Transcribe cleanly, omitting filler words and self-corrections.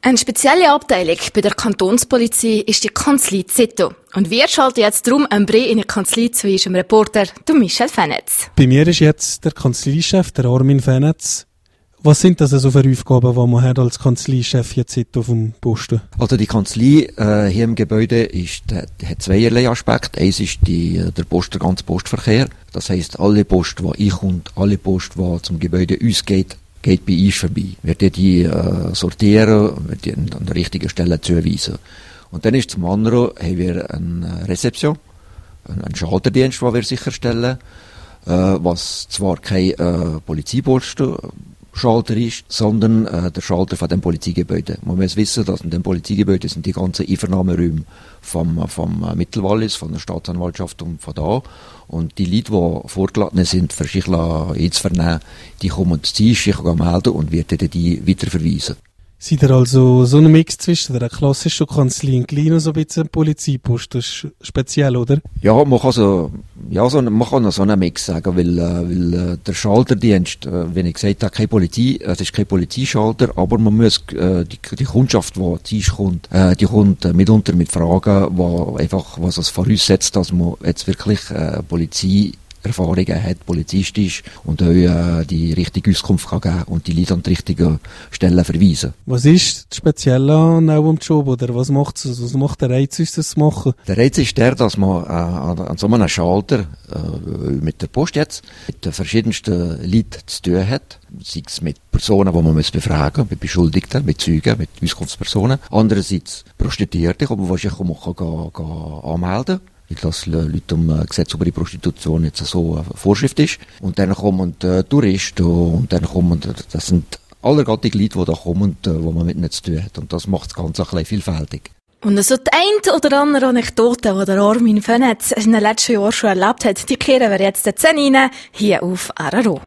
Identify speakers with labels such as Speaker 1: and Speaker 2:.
Speaker 1: Eine spezielle Abteilung bei der Kantonspolizei ist die Kanzlei Zito. Und wir schalten jetzt drum einen Brief in die Kanzlei zu unserem Reporter, Michel Fenetz.
Speaker 2: Bei mir ist jetzt der Kanzleichef, der Armin Fenetz. Was sind das also für Aufgaben, die man hat als Kanzleichef jetzt auf dem Posten?
Speaker 3: Also die Kanzlei hier im Gebäude hat zweierlei Aspekte. Eins ist der ganze Postverkehr. Das heisst, alle Post, die einkommt, alle Post, die zum Gebäude uns geht bei uns vorbei. Wir die sortieren und an der richtigen Stelle zuweisen. Und dann ist zum anderen, haben wir eine Rezeption, einen Schalterdienst, den wir sicherstellen, was zwar kein Polizeipostenschalter ist, sondern der Schalter von dem Polizeigebäude. Man muss wissen, dass in dem Polizeigebäude sind die ganzen Einvernahmeräume vom Mittelwallis, von der Staatsanwaltschaft und von da. Und die Leute, die vorgeladen sind, für sich einzuvernehmen, die kommen zu sich melden und werden die weiterverweisen.
Speaker 2: Seid ihr also so ein Mix zwischen der klassischen Kanzlei und klein und so ein bisschen Polizeipost? Das ist speziell, oder?
Speaker 3: Ja, man kann so einen Mix sagen, weil der Schalterdienst, wenn ich gesagt habe, keine Polizei, es ist kein Polizeischalter, aber man muss die Kundschaft, die zu uns kommt, die kommt mitunter mit Fragen, was es voraussetzt, dass man jetzt wirklich Polizeierfahrungen hat, Polizist ist und auch die richtige Auskunft kann geben und die Leute an die richtigen Stellen verweisen.
Speaker 2: Was ist speziell an eurem Job, oder was macht der Reiz, uns das zu machen?
Speaker 3: Der Reiz ist der, dass man an so einem Schalter mit der Post jetzt mit den verschiedensten Leuten zu tun hat. Sei es mit Personen, die man befragen muss, mit Beschuldigten, mit Zeugen, mit Auskunftspersonen. Andererseits Prostituierte, die man wahrscheinlich anmelden kann. Weil das Leute Gesetz über die Prostitution jetzt so eine Vorschrift ist. Und dann kommen Touristen und dann das sind allergattige Leute, die da kommen und wo man mit ihnen zu tun hat. Und das macht das Ganze ein bisschen vielfältig.
Speaker 1: Und so die eine oder andere Anekdote, die der Armin Fenetz in den letzten Jahren schon erlebt hat, die kehren wir jetzt rein, hier auf RRO.